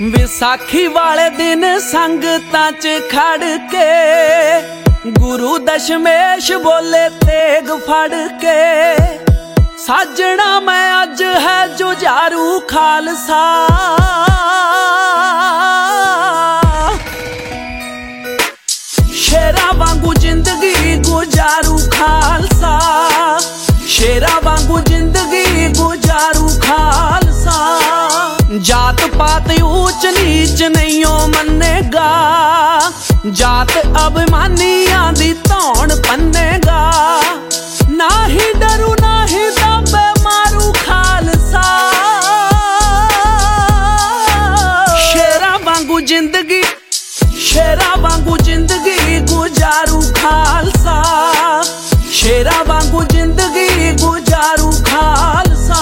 विसाखी वाले दिन संगतां च खड़ के गुरु दशमेश बोले तेग फड़ के साजना मैं अज है जुझारू खालसा। शेरा वांगू जिंदगी गुजारू खालसा, शेरा वांगू जिंदगी गुजारू खालसा। जात पात ऊंच नीच नहीं मन्नेगा, जात अभिमानियां दी धौन पन्नेगा। ना ही डरू ना ही दबे मारू खालसा, शेरा वांगू जिंदगी, शेरा वांगू जिंदगी गुजारू खालसा, शेरा वांगू जिंदगी गुजारू खालसा।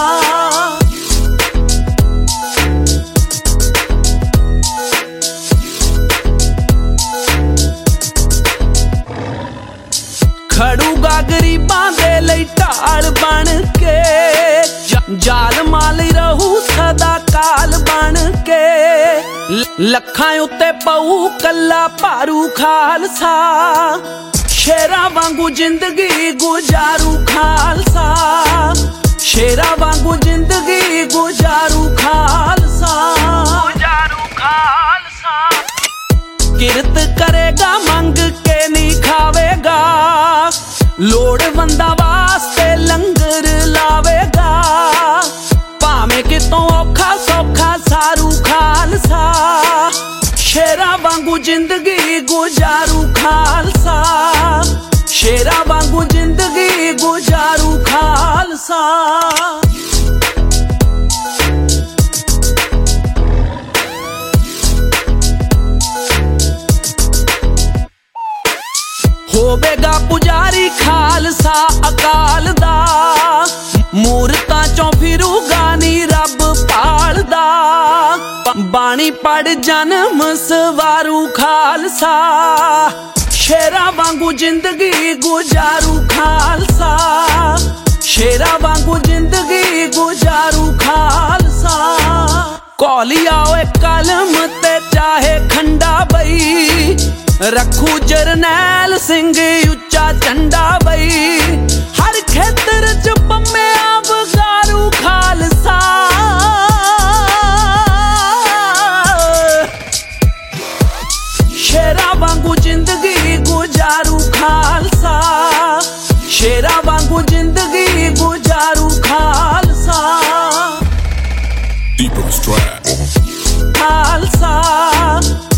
खड़ूगा गरीबां दे लई ढाल बन के, जालमां लई रहू सदा काल बन के। लखां उत्ते पऊ कल्ला भारू खालसा, शेरा वांगू जिंदगी गुजारू खालसा, शेरा वांगू जिंदगी गुजारू खालसा, गुजारू खालसा। किरत करेगा मंग के नहीं खावेगा, लोड़वंदा वास्ते लंगर लावेगा। भावें कितों औखा सौखा सारू खालसा, शेरा वांगू जिंदगी गुजारू खालसा, शेरा वांगू जिंदगी गुजारू खालसा। होवेगा पुजारी खालसा अकाल दा, मूरतां चों फिरूगा नी रब पालदा। बाणी पढ़ जन्म सवारू खालसा, शेरा वांगू जिंदगी गुजारू खालसा, शेरा वांगू जिंदगी गुजारू खालसा। कौलिया ओए कलम ते चाहे खंडा बई, रखू जरनैल सिंह उच्चा झंडा बई। हर खेतर च पम्मेआ बगारू खालसा, शेरा वांगू जिंदगी गुजारू खालसा, शेरा वांगू जिंदगी गुजारू खालसा। Deeper strap. खालसा।